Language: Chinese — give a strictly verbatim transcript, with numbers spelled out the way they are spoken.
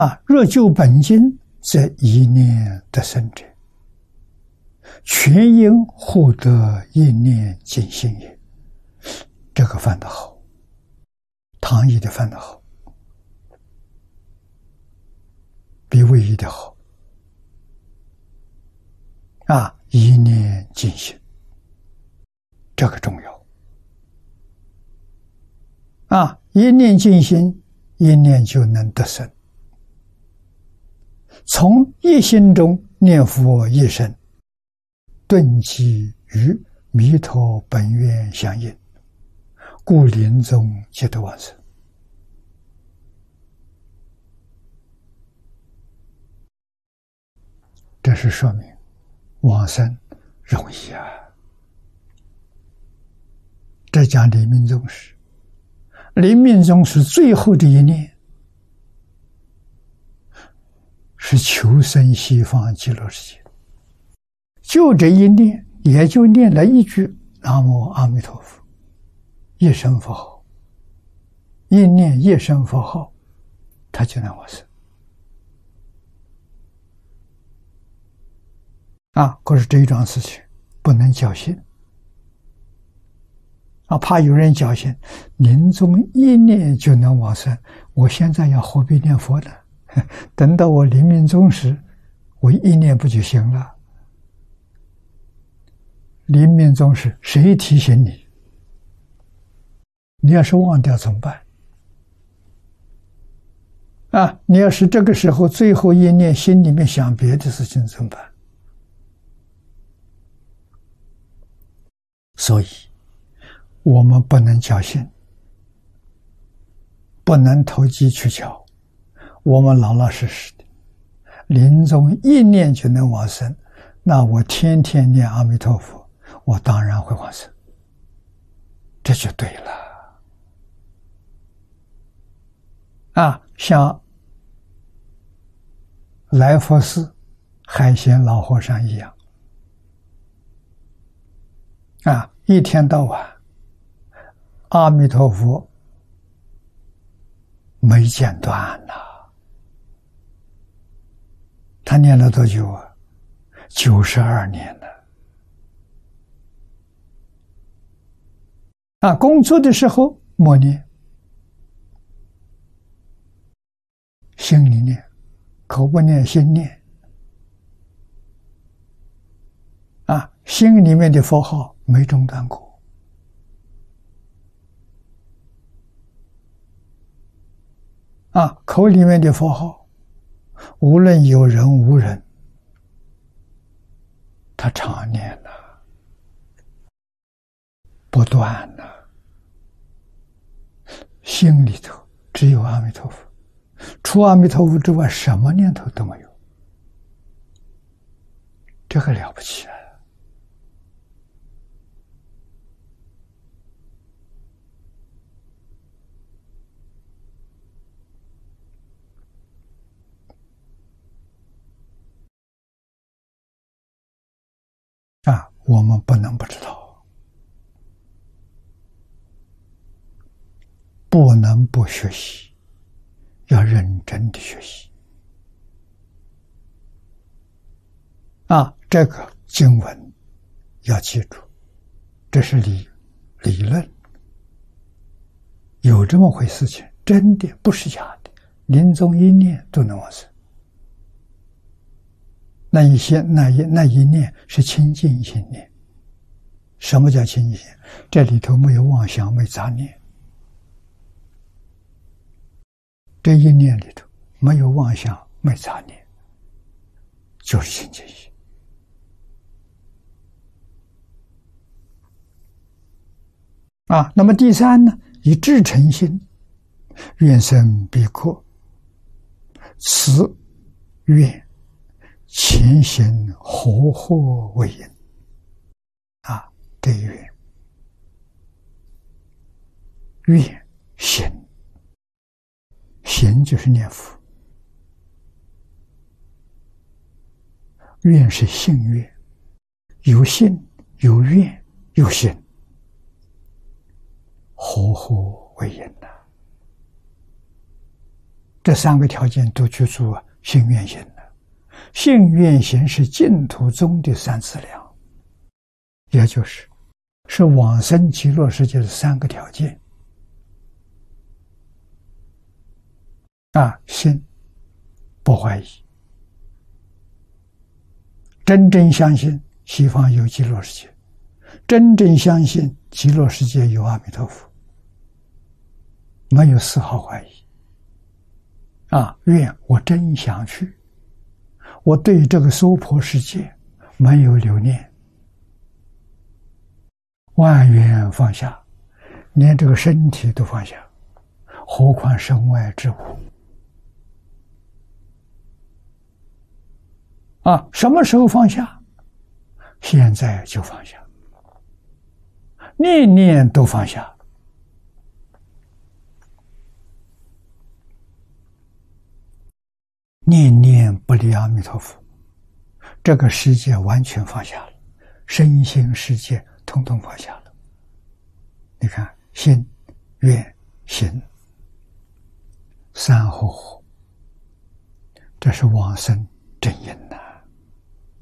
啊，若就本经，则一念得生者，全因获得一念尽心也。这个翻得好，唐译的翻得好，比魏译的好。啊，一念尽心，这个重要。啊，一念尽心，一念就能得生。从一心中念佛一生，顿即与弥陀本愿相应，故临终即得往生。这是说明往生容易啊！这讲临命终时，临命终时最后的一念是求生西方极乐世界，就这一念，也就念了一句南无阿弥陀佛，一声佛号，一念一声佛号，他就能往生。啊，可是这一桩事情不能侥幸啊，怕有人侥幸，临终一念就能往生，我现在要何必念佛呢？等到我临命终时，我一念不就行了？临命终时，谁提醒你？你要是忘掉怎么办？啊，你要是这个时候最后一念心里面想别的事情怎么办？所以我们不能侥幸，不能投机取巧，我们老老实实的，临终一念就能往生，那我天天念阿弥陀佛，我当然会往生，这就对了。啊，像来佛寺海鲜老和尚一样，啊，一天到晚阿弥陀佛没间断呐。他念了多久啊？九十二年了。啊，工作的时候默念，心里念，口不念，心念。啊，心里面的佛号没中断过。啊，口里面的佛号，无论有人无人，他常念了，不断了。心里头只有阿弥陀佛，除阿弥陀佛之外，什么念头都没有。这个了不起啊！啊，我们不能不知道，不能不学习，要认真的学习。啊，这个经文要记住，这是理理论，有这么回事情，真的不是假的，临终一念都能往生。那一些那一那一念是清净心念。什么叫清净心？这里头没有妄想，没杂念。这一念里头没有妄想，没杂念，就是清净心。啊，那么第三呢？以至诚心，愿生彼国，此愿前行活惑为因。啊，这一愿，愿行，行就是念佛，愿是信愿，有信有愿有行，活惑为因呐。 这三个条件都去除信愿行了。信愿行是净土中的三资粮，也就是是往生极乐世界的三个条件。啊，信不怀疑，真正相信西方有极乐世界，真正相信极乐世界有阿弥陀佛，没有丝毫怀疑。啊，愿我真想去，我对这个娑婆世界没有留念，万缘放下，连这个身体都放下，何况身外之物。啊，什么时候放下？现在就放下，念念都放下。念念不离阿弥陀佛，这个世界完全放下了，身心世界统统放下了。你看，心、愿、行三合合，这是往生真因。